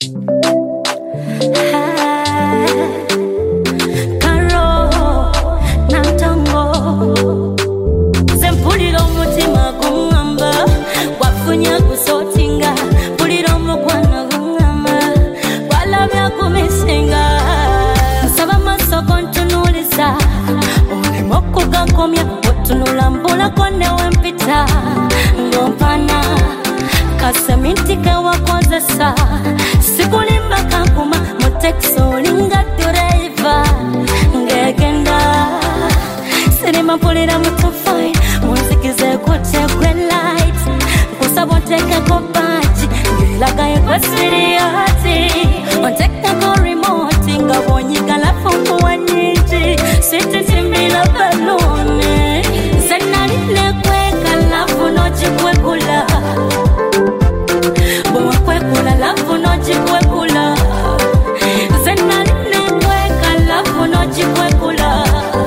Kasemintika wakoze sa sikulimba kakuma mutekso linga driver ngegenda sinema polera mutofai muzikize kote kwe light kusaboteka kopachi ngilaga yekosiriati onteka ko remote ngabonyiga lafu waniji sititimbila balone senali lekweka lafu nochi kwekula lafu no chikwekula zenali nekweka lafu no chikwekula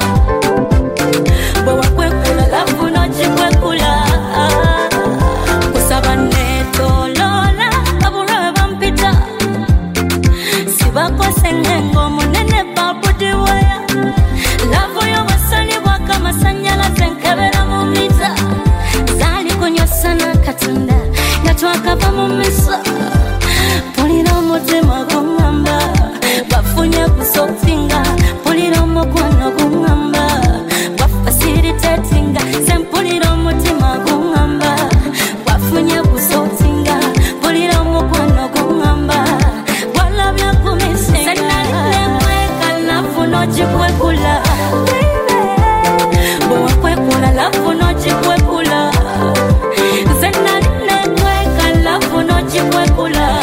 bwa kwekula lafu no chikwekula kusaba neto lola abura bampita sibako sengengo munene babudi waya lafu yo basali waka masanyala zenkebera mu mita zali kunyosana katunda yatwakava mu misa Pulira mutima gungamba bafunya kusotinga pulira mukwana gungamba bafacilitatinga sempulira mutima gungamba bafunya kusotinga pulira mukwana gungamba walabya kumisinga senalekeka lafu nochikwekula bwakwekula lafu nochikwekula senalekeka lafu nochikwekula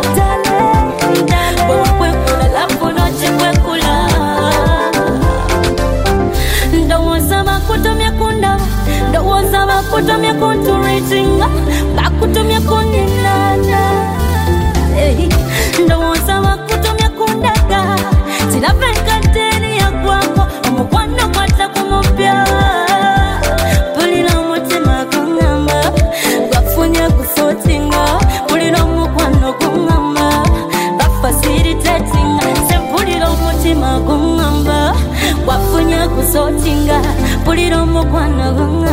Bakutumia kunturitinga bakutumia kuninana ndowoza bakutumia kundaga silabeka teni ya kwako omukwano kwata kumupya pulira mutima kungamba bafunya kusotinga pulira mukwano kungamba bafacilitatinga sempulira mutima kungamba bafunya kusotinga pulira mukwano kungamba